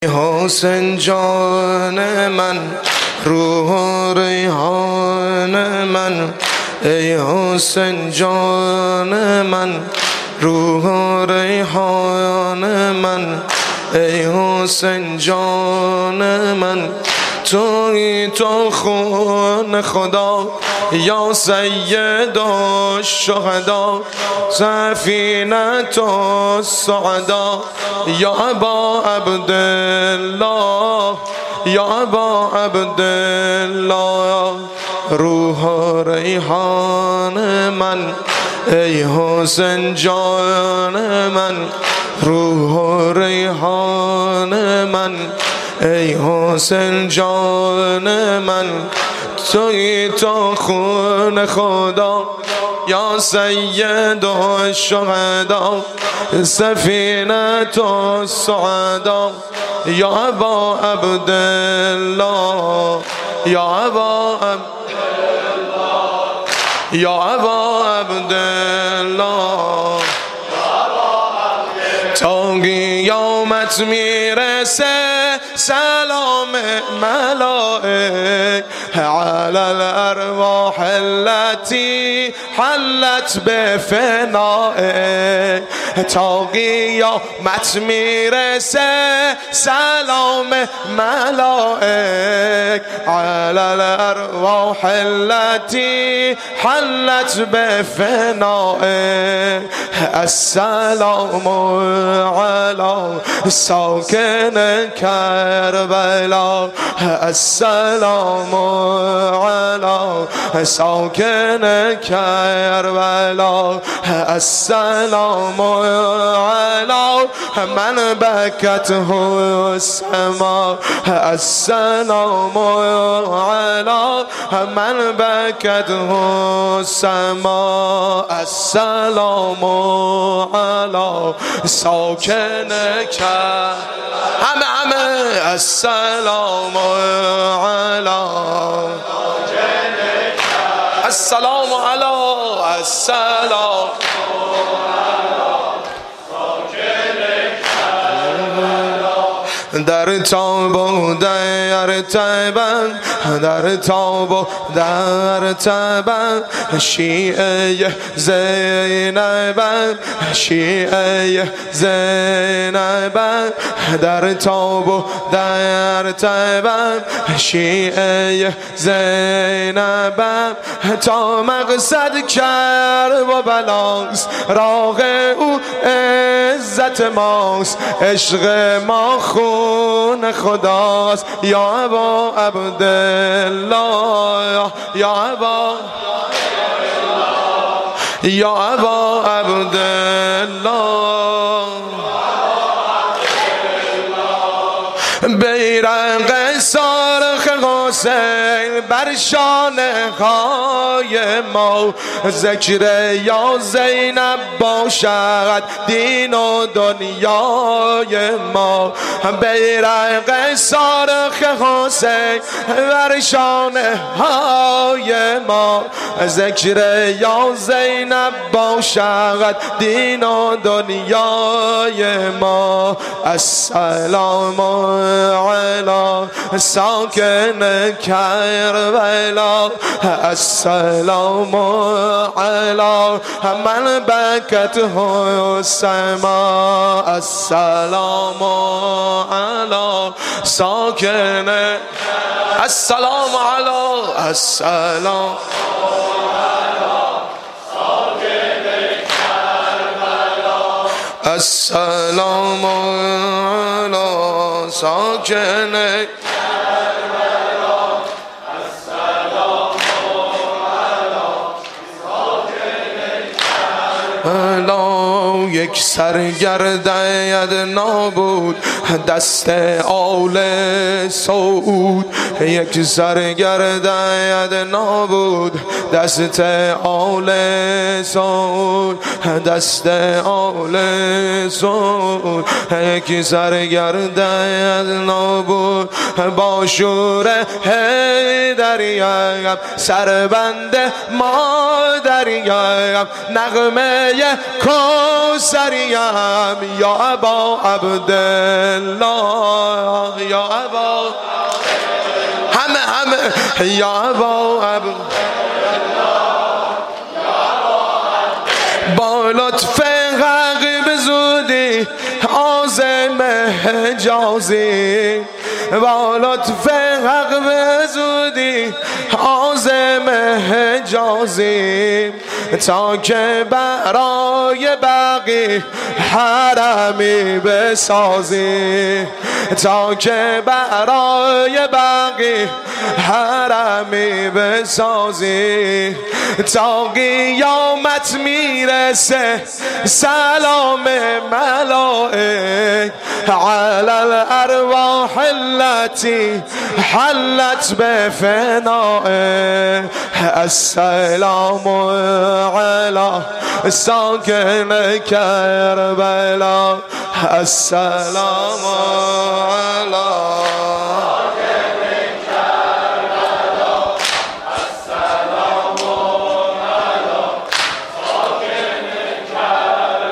حسین جان من، روح و ریحان من، ای حسین جان من، روح و ریحان من، ای حسین جان من، توی تو خون خدا یا سید الشهدا، سفینة السعدا، یا ابا عبدالله، یا ابا عبدالله، روح و ریحان من، ای حسین جان من، روح و ریحان من، ای حسین جان من، توی تو خون خدا یا سید الشهدا، سفینة السعدا، یا ابا عبدالله، یا ابا عبدالله، یا ابا عبدالله، تا قیامت میرسه سلام ملائک علی الارواح التي حلت بفنائک، تا قیامت میرسه سلام ملائک علی الارواح التي حلت بفنائک، السلام علی ساکن کربلا، السلام علی ساکن کربلا، السلام علی من بکته السما، السلام علی من بکته السما، السلام علی ساکن کربلا، همه السلام علی، السلام علی، السلام در تاب و در تبن، در تاب و در تبن، شیعه زینبن، شیعه زینبن، در تاب و در تبن، شیعه زینبن، تا مقصد کرب و بلاست، راه او عزت ماست، عشق ما خون خداست، یا ابا عبدالله، یا ابا، یا ابا عبدالله، بیرق سرخ حسین بر شانه های ما، ذکر یا زینب باشد دین و دنیای ما، بیرق سرخ حسین بر شانه های ما، ذکر یا زینب باشد دین و دنیای ما، السلام علی ساکن کربلا، السلام علی من بکته السما، السلام علی ساکن، السلام علی، السلام السلام علی ساکن کربلا، السلام علی ساکن کربلا، یک سرگردد نابود دست آل سعود، یک سرگردد نابود دست آل سعود، دست آل سعود، یک سرگردد نابود با شور حیدریم، سربند مادریم، نغمه سریم یا ابا عبدالله یا ابا همه یا ابا با لطف حق به زودی عازم حجازی با لطف حق به زودی عازم حجازی تا که برای باقی حرمی بسازی تا که برای باقی حرمی بسازی تا قیامت میرسه سلام ملائک علی الارواح التي حلت بفنائه السلام على ساكن کربلا السلام على